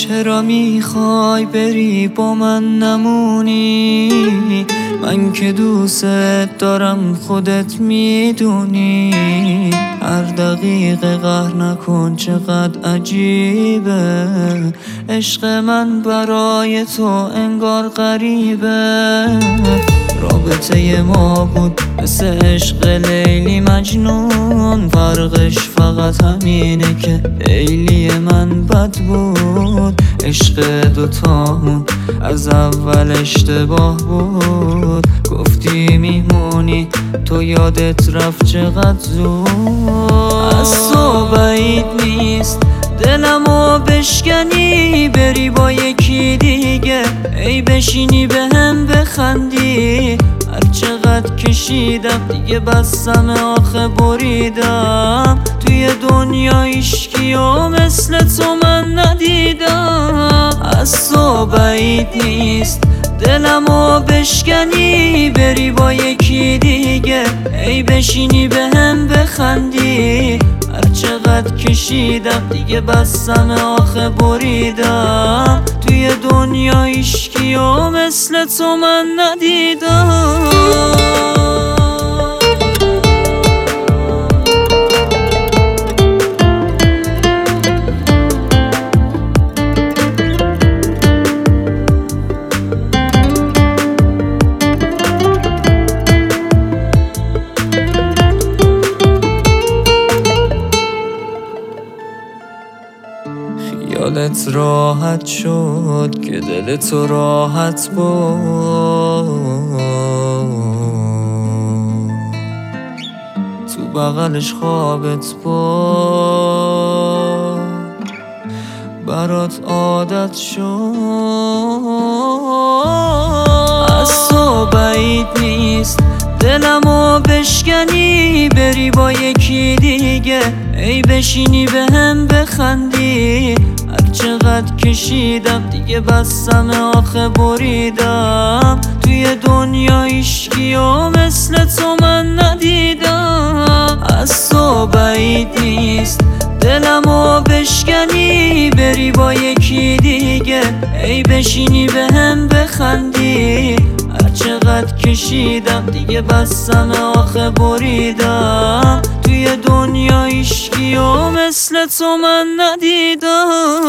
چرا میخوای بری با من نمونی؟ من که دوست دارم خودت میدونی. هر دقیقه قهر نکن چقدر عجیبه، عشق من برای تو انگار غریبه. رابطه ما بود مثل عشق لیلی مجنون، فرقش فقط همینه که لیلی من بد بود. عشق دوتامون از اول اشتباه بود، گفتی میمونی تو یادت رفت چقدر زود. از تو بعید نیست دلمو بشکنی، بری با یکی دیگه ای بشینی به هم بخندی. هر چقدر کشیدم دیگه بسم آخه بریدم، توی دنیا هیچکیو مثل تو من ندیدم. از تو بعید نیست دلمو بشکنی، بری با یکی دیگه ای بشینی به هم بخندی. هر چقدر کشیدم دیگه بسم آخه بریدم، توی دنیا هیچکیو مثل تو من ندیدم. خیالت راحت شد که دل تو راحت بود، تو بغلش خوابت بود، برات عادت شد. از تو بعید نیست دلمو بشکنی، بری با یکی دیگه ای بشینی به هم بخندی. هر چقدر کشیدم دیگه بسم آخه بریدم، توی دنیا هیچکیو مثل تو من ندیدم. از تو بعید نیست دلمو بشکنی، بری با یکی دیگه ای بشینی به هم بخندی. هر چقدر کشیدم دیگه بسم آخه بریدم، توی دنیا هیچکیو مثل تو من ندیدم.